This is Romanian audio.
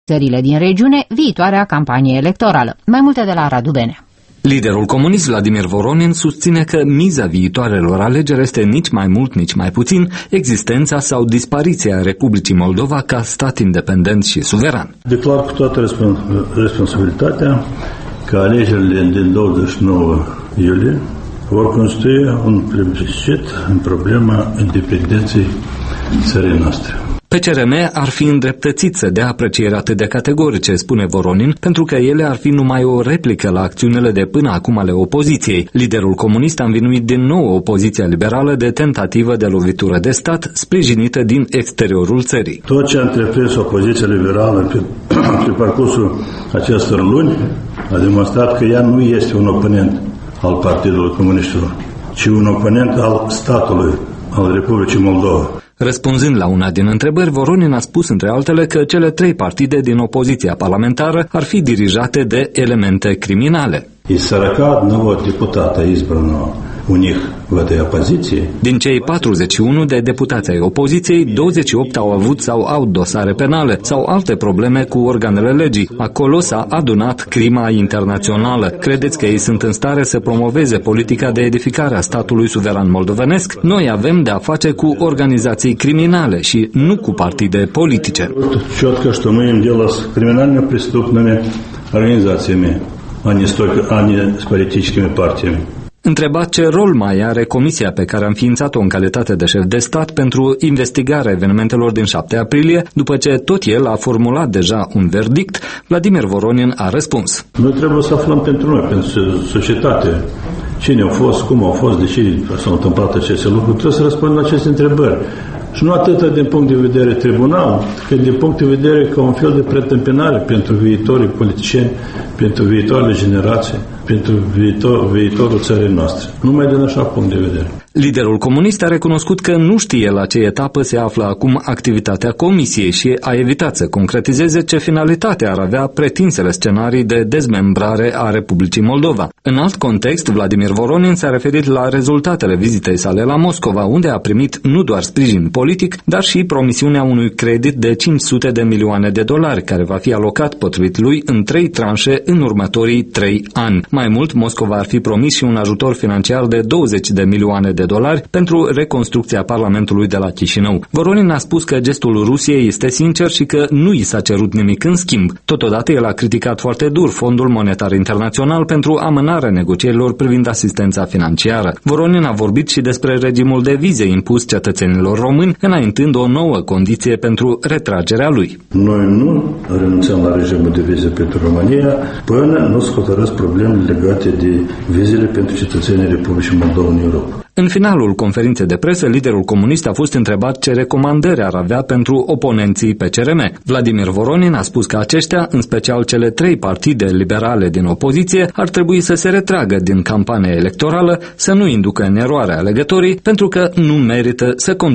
țările din regiune viitoarea campanie electorală. Mai multe de la Radu Benea. Liderul comunist Vladimir Voronin susține că miza viitoarelor alegeri este nici mai mult, nici mai puțin existența sau dispariția Republicii Moldova ca stat independent și suveran. Declar cu toată responsabilitatea că alegerile din 29 iulie vor constitui un plebiscit în problema independenței țării noastre. PCRM ar fi îndreptățit să dea aprecieri atât de categorice, spune Voronin, pentru că ele ar fi numai o replică la acțiunile de până acum ale opoziției. Liderul comunist a învinuit din nou opoziția liberală de tentativă de lovitură de stat, sprijinită din exteriorul țării. Tot ce a întreprins opoziția liberală pe parcursul acestor luni a demonstrat că ea nu este un oponent al Partidului Comuniștilor, ci un oponent al statului, al Republicii Moldova. Răspunzând la una din întrebări, Voronin a spus, între altele, că cele trei partide din opoziția parlamentară ar fi dirijate de elemente criminale. Из 41 депутата избрано у них в этой оппозиции. Din cei 41 de deputați ai opoziției, 28 au avut sau au dosare penale sau alte probleme cu organele legii. Acolo s-a adunat crima internațională. Credeți că ei sunt în stare să promoveze politica de edificare a statului suveran moldovenesc? Noi avem de a face cu organizații criminale și nu cu partide politice. Четко, что мы имеем дело с криминально-преступными организациями, а не с политическими партиями. Întrebat ce rol mai are comisia pe care a înființat-o în calitate de șef de stat pentru investigarea evenimentelor din 7 aprilie, după ce tot el a formulat deja un verdict, Vladimir Voronin a răspuns. Noi trebuie să aflăm pentru noi, pentru societate, cine au fost, cum au fost, de ce s-au întâmplat aceste lucruri, trebuie să răspundem la aceste întrebări. Și nu atât din punct de vedere tribunal, cât din punct de vedere ca un fel de preîntâmpinare pentru viitorii politicieni, pentru viitoarele generații, pentru viitorul țării noastre. Numai din așa punct de vedere. Liderul comunist a recunoscut că nu știe la ce etapă se află acum activitatea comisiei și a evitat să concretizeze ce finalitate ar avea pretinsele scenarii de dezmembrare a Republicii Moldova. În alt context, Vladimir Voronin s-a referit la rezultatele vizitei sale la Moscova, unde a primit nu doar sprijin politic, dar și promisiunea unui credit de 500 de milioane de dolari, care va fi alocat potrivit lui în 3 tranșe în următorii 3 ani. Mai mult, Moscova ar fi promis și un ajutor financiar de 20 de milioane de dolari pentru reconstrucția Parlamentului de la Chișinău. Voronin a spus că gestul Rusiei este sincer și că nu i s-a cerut nimic în schimb. Totodată, el a criticat foarte dur Fondul Monetar Internațional pentru amânarea negocierilor privind asistența financiară. Voronin a vorbit și despre regimul de vize impus cetățenilor români, înaintând o nouă condiție pentru retragerea lui. Noi nu renunțăm la regimul de vize pentru România până nu se hotărăsc problemele legate de vizele pentru cetățenii Republicii Moldova în Europa. În finalul conferinței de presă, liderul comunist a fost întrebat ce recomandări ar avea pentru oponenții PCRM. Vladimir Voronin a spus că aceștia, în special cele 3 partide liberale din opoziție, ar trebui să se retragă din campania electorală, să nu inducă în eroare alegătorii, pentru că nu merită să